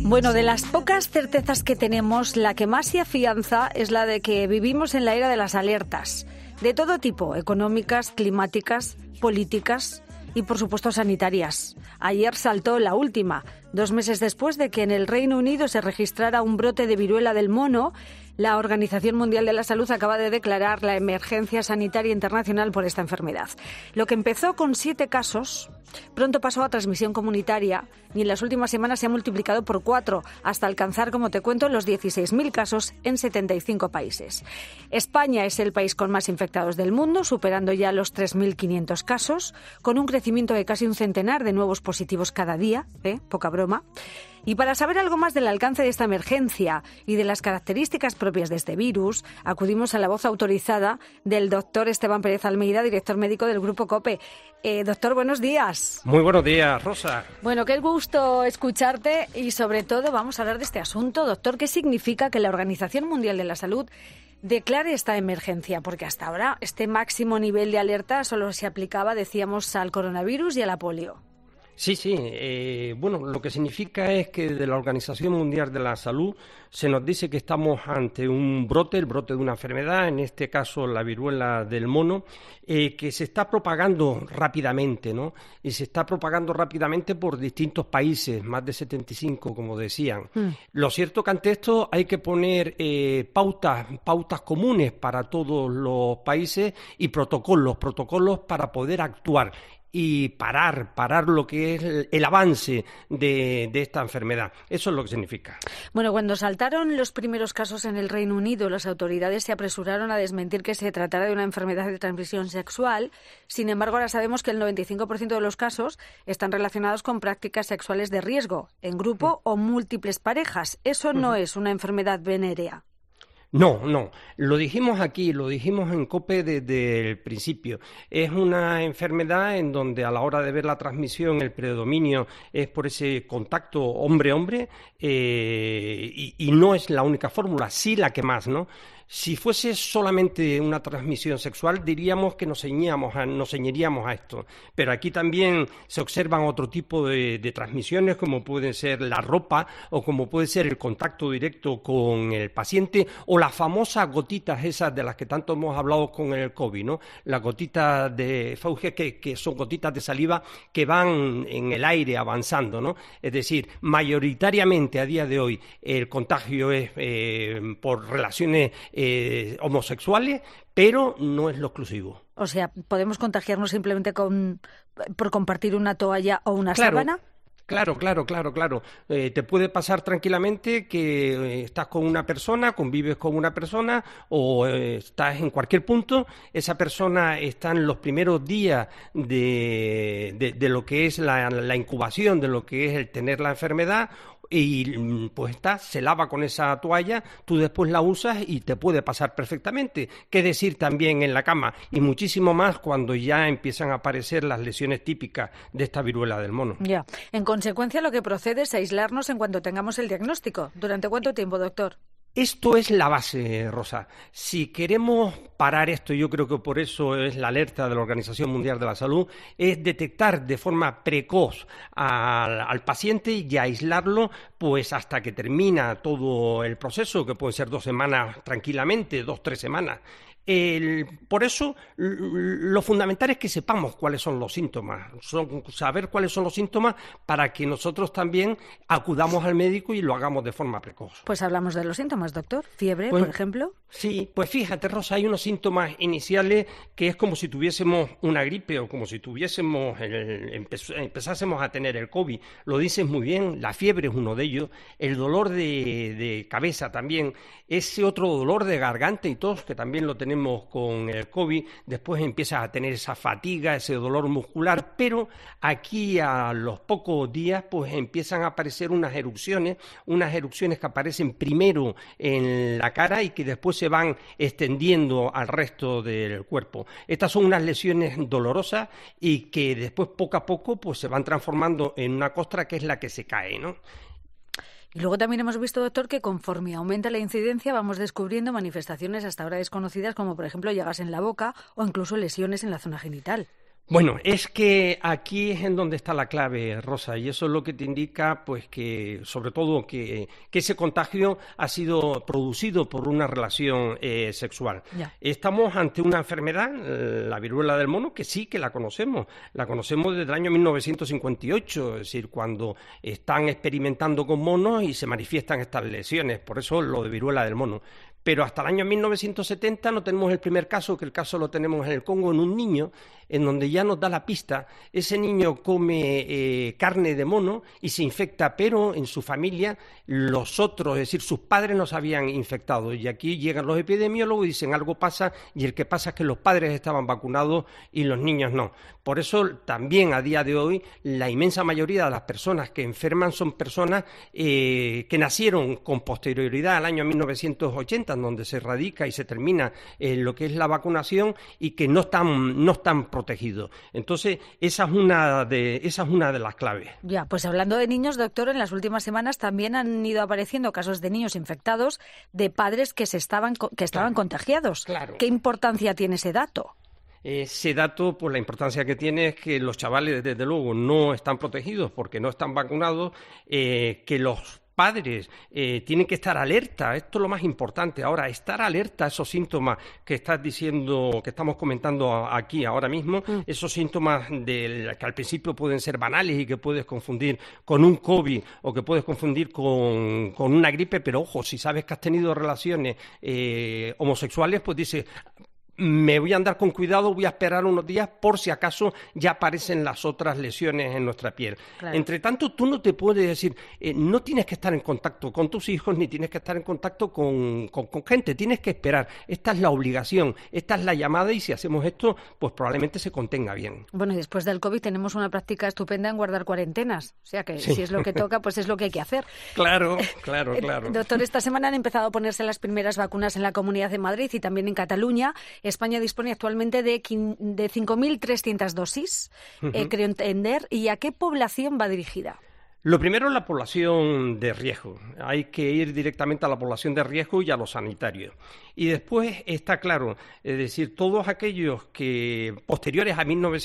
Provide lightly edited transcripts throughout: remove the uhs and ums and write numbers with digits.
Bueno, de las pocas certezas que tenemos, la que más se afianza es la de que vivimos en la era de las alertas, de todo tipo, económicas, climáticas, políticas y, por supuesto, sanitarias. Ayer saltó la última, 2 meses después de que en el Reino Unido se registrara un brote de viruela del mono. La Organización Mundial de la Salud acaba de declarar la emergencia sanitaria internacional por esta enfermedad. Lo que empezó con 7 casos, pronto pasó a transmisión comunitaria y en las últimas semanas se ha multiplicado por 4, hasta alcanzar, como te cuento, los 16.000 casos en 75 países. España es el país con más infectados del mundo, superando ya los 3.500 casos, con un crecimiento de casi un centenar de nuevos positivos cada día, poca broma. Y para saber algo más del alcance de esta emergencia y de las características propias de este virus, acudimos a la voz autorizada del doctor Esteban Pérez Almeida, director médico del Grupo COPE. Doctor, buenos días. Muy buenos días, Rosa. Bueno, qué gusto escucharte y sobre todo vamos a hablar de este asunto. Doctor, ¿qué significa que la Organización Mundial de la Salud declare esta emergencia? Porque hasta ahora este máximo nivel de alerta solo se aplicaba, decíamos, al coronavirus y a la polio. Sí. Bueno, lo que significa es que de la Organización Mundial de la Salud se nos dice que estamos ante un brote, el brote de una enfermedad, en este caso la viruela del mono, que se está propagando rápidamente, ¿no? Y se está propagando rápidamente por distintos países, más de 75, como decían. Lo cierto que ante esto hay que poner pautas comunes para todos los países y protocolos para poder actuar y parar lo que es el avance de esta enfermedad. Eso es lo que significa. Bueno, cuando saltaron los primeros casos en el Reino Unido, las autoridades se apresuraron a desmentir que se tratara de una enfermedad de transmisión sexual. Sin embargo, ahora sabemos que el 95% de los casos están relacionados con prácticas sexuales de riesgo, en grupo o múltiples parejas. Eso no es una enfermedad venérea. No, lo dijimos aquí, lo dijimos en COPE desde el principio. Es una enfermedad en donde a la hora de ver la transmisión el predominio es por ese contacto hombre-hombre y no es la única fórmula, sí la que más, ¿no? Si fuese solamente una transmisión sexual, diríamos que nos ceñiríamos a esto. Pero aquí también se observan otro tipo de transmisiones, como pueden ser la ropa o como puede ser el contacto directo con el paciente o las famosas gotitas esas de las que tanto hemos hablado con el COVID, ¿no? Las gotitas de Fauci, que son gotitas de saliva que van en el aire avanzando, ¿no? Es decir, mayoritariamente a día de hoy el contagio es por relaciones homosexuales, pero no es lo exclusivo. O sea, ¿podemos contagiarnos simplemente por compartir una toalla o una sábana? Claro. Te puede pasar tranquilamente que estás con una persona, convives con una persona o estás en cualquier punto. Esa persona está en los primeros días de lo que es la incubación, de lo que es el tener la enfermedad. Y pues se lava con esa toalla, tú después la usas y te puede pasar perfectamente. Qué decir también en la cama y muchísimo más cuando ya empiezan a aparecer las lesiones típicas de esta viruela del mono. Ya. En consecuencia, lo que procede es aislarnos en cuanto tengamos el diagnóstico. ¿Durante cuánto tiempo, doctor? Esto es la base, Rosa. Si queremos parar esto, yo creo que por eso es la alerta de la Organización Mundial de la Salud, es detectar de forma precoz al paciente y aislarlo pues hasta que termina todo el proceso, que puede ser 2 semanas tranquilamente, 2-3 semanas. Por eso lo fundamental es que sepamos cuáles son los síntomas, saber cuáles son los síntomas para que nosotros también acudamos al médico y lo hagamos de forma precoz. Pues hablamos de los síntomas, doctor. ¿Fiebre, por ejemplo? Sí, pues fíjate, Rosa, hay unos síntomas iniciales que es como si tuviésemos una gripe o como si tuviésemos empezásemos a tener el COVID. Lo dices muy bien, la fiebre es uno de ellos, el dolor de cabeza también, ese otro dolor de garganta y tos que también lo tenemos con el COVID, después empiezas a tener esa fatiga, ese dolor muscular, pero aquí a los pocos días pues empiezan a aparecer unas erupciones que aparecen primero en la cara y que después se van extendiendo al resto del cuerpo. Estas son unas lesiones dolorosas y que después poco a poco pues se van transformando en una costra que es la que se cae, ¿no? Y luego también hemos visto, doctor, que conforme aumenta la incidencia vamos descubriendo manifestaciones hasta ahora desconocidas, como por ejemplo llagas en la boca o incluso lesiones en la zona genital. Bueno, es que aquí es en donde está la clave, Rosa, y eso es lo que te indica, pues que, sobre todo, que ese contagio ha sido producido por una relación sexual. Ya. Estamos ante una enfermedad, la viruela del mono, que sí que la conocemos desde el año 1958, es decir, cuando están experimentando con monos y se manifiestan estas lesiones, por eso lo de viruela del mono. Pero hasta el año 1970 no tenemos el primer caso, que el caso lo tenemos en el Congo, en un niño, en donde ya nos da la pista. Ese niño come carne de mono y se infecta, pero en su familia los otros, es decir, sus padres no se habían infectado. Y aquí llegan los epidemiólogos y dicen algo pasa, y el que pasa es que los padres estaban vacunados y los niños no. Por eso también a día de hoy la inmensa mayoría de las personas que enferman son personas que nacieron con posterioridad al año 1980, en donde se radica y se termina lo que es la vacunación y que no están protegidos. Entonces, esa es una de las claves. Ya, pues hablando de niños, doctor, en las últimas semanas también han ido apareciendo casos de niños infectados de padres que estaban contagiados. Claro. ¿Qué importancia tiene ese dato? Ese dato, pues la importancia que tiene es que los chavales, desde luego, no están protegidos porque no están vacunados, que los padres tienen que estar alerta, esto es lo más importante. Ahora, estar alerta a esos síntomas que estás diciendo, que estamos comentando aquí ahora mismo, esos síntomas que al principio pueden ser banales y que puedes confundir con un COVID o que puedes confundir con una gripe, pero ojo, si sabes que has tenido relaciones homosexuales, pues dices, me voy a andar con cuidado, voy a esperar unos días por si acaso ya aparecen las otras lesiones en nuestra piel. Claro. Entre tanto, tú no te puedes decir, no tienes que estar en contacto con tus hijos ni tienes que estar en contacto con gente, tienes que esperar. Esta es la obligación, esta es la llamada y si hacemos esto, pues probablemente se contenga bien. Bueno, y después del COVID tenemos una práctica estupenda en guardar cuarentenas, o sea que si es lo que toca, pues es lo que hay que hacer. Claro. Doctor, esta semana han empezado a ponerse las primeras vacunas en la Comunidad de Madrid y también en Cataluña. España dispone actualmente de 5.300 dosis, creo entender. ¿Y a qué población va dirigida? Lo primero es la población de riesgo. Hay que ir directamente a la población de riesgo y a los sanitarios. Y después está claro, es decir, todos aquellos que posteriores a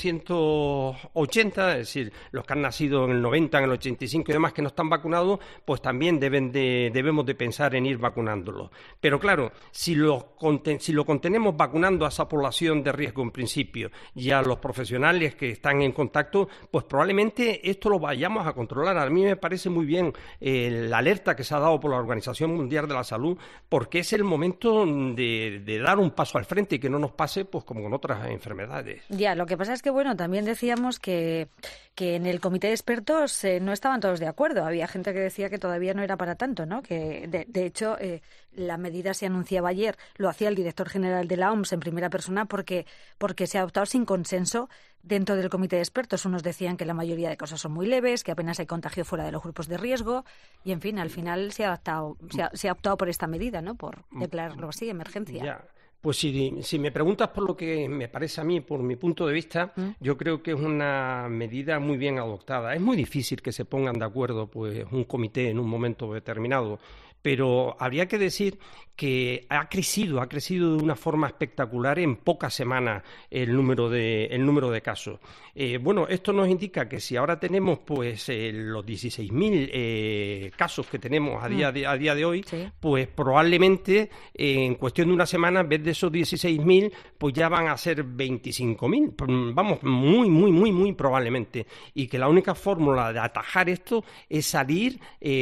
1980, es decir, los que han nacido en el 90, en el 85 y demás que no están vacunados, pues también debemos de pensar en ir vacunándolos. Pero claro, si lo contenemos vacunando a esa población de riesgo en principio y a los profesionales que están en contacto, pues probablemente esto lo vayamos a controlar. A mí me parece muy bien la alerta que se ha dado por la Organización Mundial de la Salud, porque es el momento de dar un paso al frente y que no nos pase pues como con otras enfermedades. Ya, lo que pasa es que, bueno, también decíamos que en el comité de expertos no estaban todos de acuerdo. Había gente que decía que todavía no era para tanto, ¿no? Que, de hecho, la medida se anunciaba ayer, lo hacía el director general de la OMS en primera persona porque se ha adoptado sin consenso dentro del comité de expertos. Unos decían que la mayoría de cosas son muy leves, que apenas hay contagio fuera de los grupos de riesgo y, en fin, al final se ha optado por esta medida, ¿no? Por declararlo así, emergencia. Ya. Pues si me preguntas por lo que me parece a mí, por mi punto de vista, yo creo que es una medida muy bien adoptada. Es muy difícil que se pongan de acuerdo pues un comité en un momento determinado, pero habría que decir que ha crecido de una forma espectacular en pocas semanas el número de casos. Bueno, esto nos indica que si ahora tenemos pues los 16.000 casos que tenemos a día de hoy, sí, pues probablemente en cuestión de una semana, en vez de esos 16.000, pues ya van a ser 25.000. Vamos, muy probablemente. Y que la única fórmula de atajar esto es salir,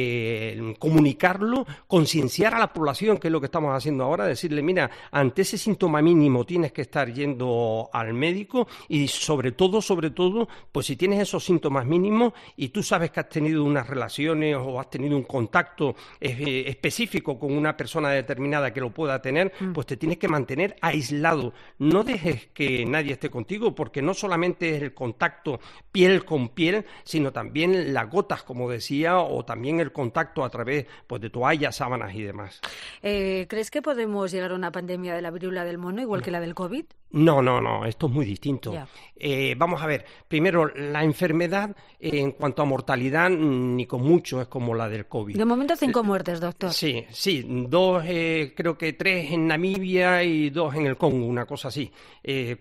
comunicarlo, concienciar a la población, que es lo que estamos haciendo ahora, decirle, mira, ante ese síntoma mínimo tienes que estar yendo al médico y sobre todo, pues si tienes esos síntomas mínimos y tú sabes que has tenido unas relaciones o has tenido un contacto específico con una persona determinada que lo pueda tener, pues te tienes que mantener aislado. No dejes que nadie esté contigo, porque no solamente es el contacto piel con piel, sino también las gotas, como decía, o también el contacto a través pues de toallas, sábanas y demás. ¿Crees que podemos llegar a una pandemia de la viruela del mono igual que la del COVID? No, esto es muy distinto. Vamos a ver, primero, la enfermedad en cuanto a mortalidad ni con mucho es como la del COVID. De momento 5 muertes, doctor. Sí, 2, creo que 3 en Namibia y 2 en el Congo, una cosa así. Y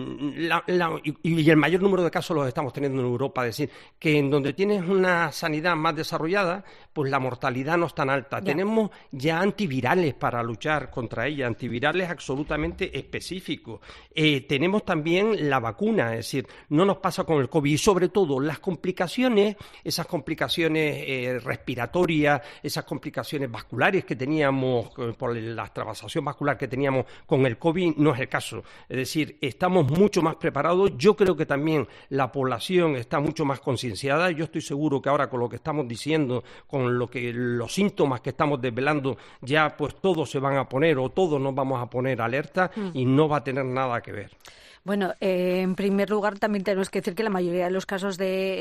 el mayor número de casos los estamos teniendo en Europa, es decir, que en donde tienes una sanidad más desarrollada, pues la mortalidad no es tan alta. Tenemos ya antivirales para luchar contra ella, antivirales absolutamente específicos. Tenemos también la vacuna, es decir, no nos pasa con el COVID y sobre todo las complicaciones, esas complicaciones respiratorias, esas complicaciones vasculares que teníamos por la trabasación vascular que teníamos con el COVID, no es el caso. Es decir, estamos mucho más preparados. Yo creo que también la población está mucho más concienciada. Yo estoy seguro que ahora con lo que estamos diciendo, con los síntomas que estamos desvelando, ya pues todos se van a poner o todos nos vamos a poner alerta y no va a tener nada que ver. Bueno, en primer lugar también tenemos que decir que en la mayoría de los casos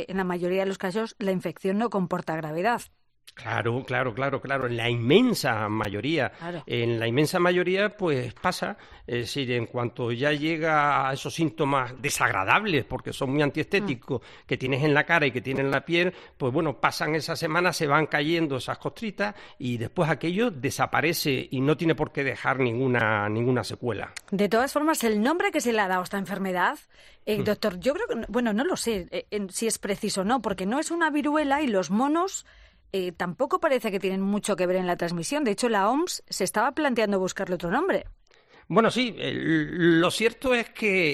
la infección no comporta gravedad. Claro, en la inmensa mayoría. Claro. En la inmensa mayoría, pues pasa, es decir, en cuanto ya llega a esos síntomas desagradables, porque son muy antiestéticos, que tienes en la cara y que tienes en la piel, pues bueno, pasan esas semanas, se van cayendo esas costritas y después aquello desaparece y no tiene por qué dejar ninguna secuela. De todas formas, el nombre que se le ha dado a esta enfermedad, doctor, yo creo que, bueno, no lo sé si es preciso o no, porque no es una viruela y los monos tampoco parece que tienen mucho que ver en la transmisión. De hecho, la OMS se estaba planteando buscarle otro nombre. Bueno, sí, lo cierto es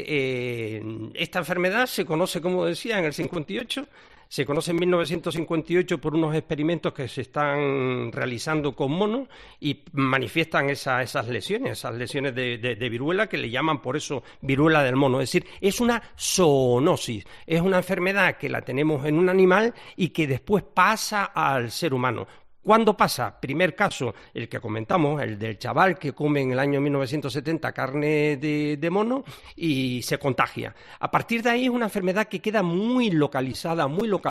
que esta enfermedad se conoce, como decía, en el 58. Se conoce en 1958 por unos experimentos que se están realizando con monos y manifiestan esas lesiones de viruela, que le llaman por eso viruela del mono. Es decir, es una zoonosis, es una enfermedad que la tenemos en un animal y que después pasa al ser humano. ¿Cuándo pasa? Primer caso, el que comentamos, el del chaval que come en el año 1970 carne de mono y se contagia. A partir de ahí es una enfermedad que queda muy localizada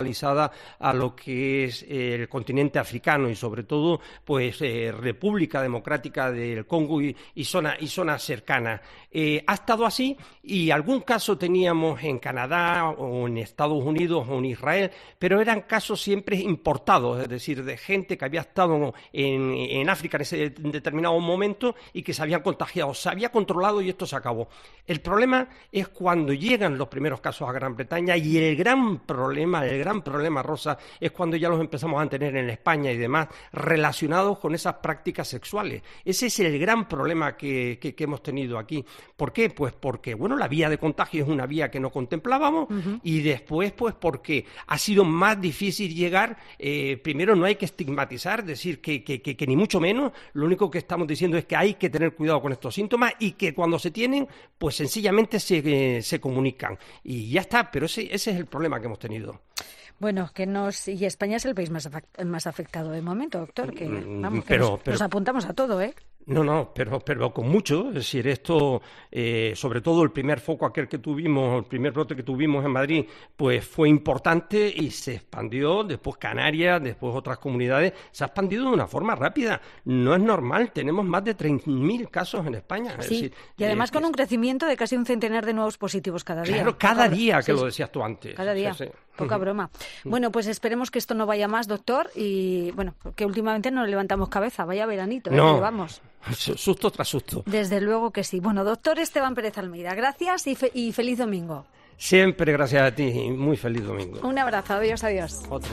a lo que es el continente africano y sobre todo pues República Democrática del Congo y zonas cercanas. Ha estado así y algún caso teníamos en Canadá o en Estados Unidos o en Israel, pero eran casos siempre importados, es decir, de gente que había estado en África en ese determinado momento y que se habían contagiado. Se había controlado y esto se acabó. El problema es cuando llegan los primeros casos a Gran Bretaña y el gran problema, Rosa, es cuando ya los empezamos a tener en España y demás relacionados con esas prácticas sexuales. Ese es el gran problema que hemos tenido aquí. ¿Por qué? Pues porque, bueno, la vía de contagio es una vía que no contemplábamos y después, pues porque ha sido más difícil llegar. Primero, no hay que estigmatizar, decir que ni mucho menos, lo único que estamos diciendo es que hay que tener cuidado con estos síntomas y que cuando se tienen, pues sencillamente se comunican y ya está, pero ese es el problema que hemos tenido. Bueno, y España es el país más afectado de momento, doctor, que vamos, nos apuntamos a todo, ¿eh? No, pero con mucho, es decir, esto, sobre todo el primer foco aquel que tuvimos, el primer brote que tuvimos en Madrid, pues fue importante y se expandió, después Canarias, después otras comunidades, se ha expandido de una forma rápida. No es normal, tenemos más de 30.000 casos en España. Es decir, y además con un crecimiento de casi un centenar de nuevos positivos cada día. Claro, cada día, que lo decías tú antes. Cada día. Sí. Poca broma. Bueno, pues esperemos que esto no vaya más, doctor, y bueno, que últimamente no levantamos cabeza, vaya veranito, no. Vamos. Susto tras susto. Desde luego que sí. Bueno, doctor Esteban Pérez Almeida, gracias y feliz domingo. Siempre gracias a ti y muy feliz domingo. Un abrazo, adiós. Otro.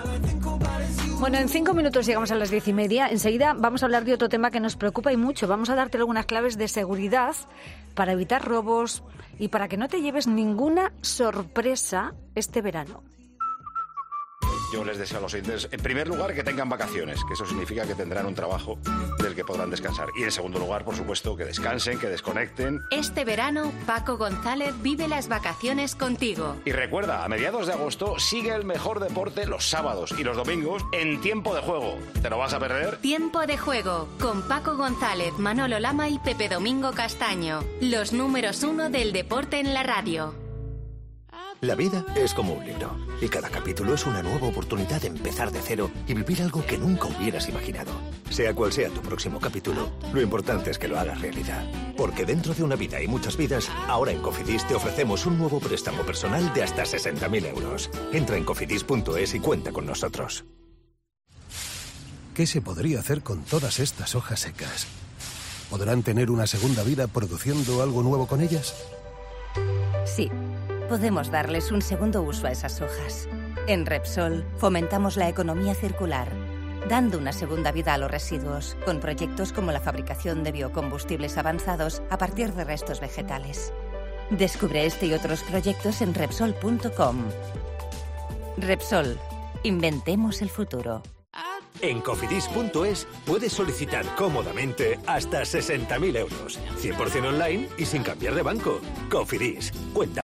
Bueno, en 5 minutos llegamos a las 10:30. Enseguida vamos a hablar de otro tema que nos preocupa y mucho. Vamos a darte algunas claves de seguridad para evitar robos y para que no te lleves ninguna sorpresa este verano. Yo les deseo a los oyentes, en primer lugar, que tengan vacaciones, que eso significa que tendrán un trabajo del que podrán descansar. Y en segundo lugar, por supuesto, que descansen, que desconecten. Este verano, Paco González vive las vacaciones contigo. Y recuerda, a mediados de agosto sigue el mejor deporte los sábados y los domingos en Tiempo de Juego. ¿Te lo vas a perder? Tiempo de Juego, con Paco González, Manolo Lama y Pepe Domingo Castaño. Los números 1 del deporte en la radio. La vida es como un libro y cada capítulo es una nueva oportunidad de empezar de cero y vivir algo que nunca hubieras imaginado. Sea cual sea tu próximo capítulo, lo importante es que lo hagas realidad. Porque dentro de una vida y muchas vidas, ahora en Cofidis te ofrecemos un nuevo préstamo personal de hasta 60.000 euros. Entra en cofidis.es y cuenta con nosotros. ¿Qué se podría hacer con todas estas hojas secas? ¿Podrán tener una segunda vida produciendo algo nuevo con ellas? Sí, podemos darles un segundo uso a esas hojas. En Repsol fomentamos la economía circular, dando una segunda vida a los residuos, con proyectos como la fabricación de biocombustibles avanzados a partir de restos vegetales. Descubre este y otros proyectos en Repsol.com. Repsol, inventemos el futuro. En cofidis.es puedes solicitar cómodamente hasta 60.000 euros. 100% online y sin cambiar de banco. Cofidis, cuenta.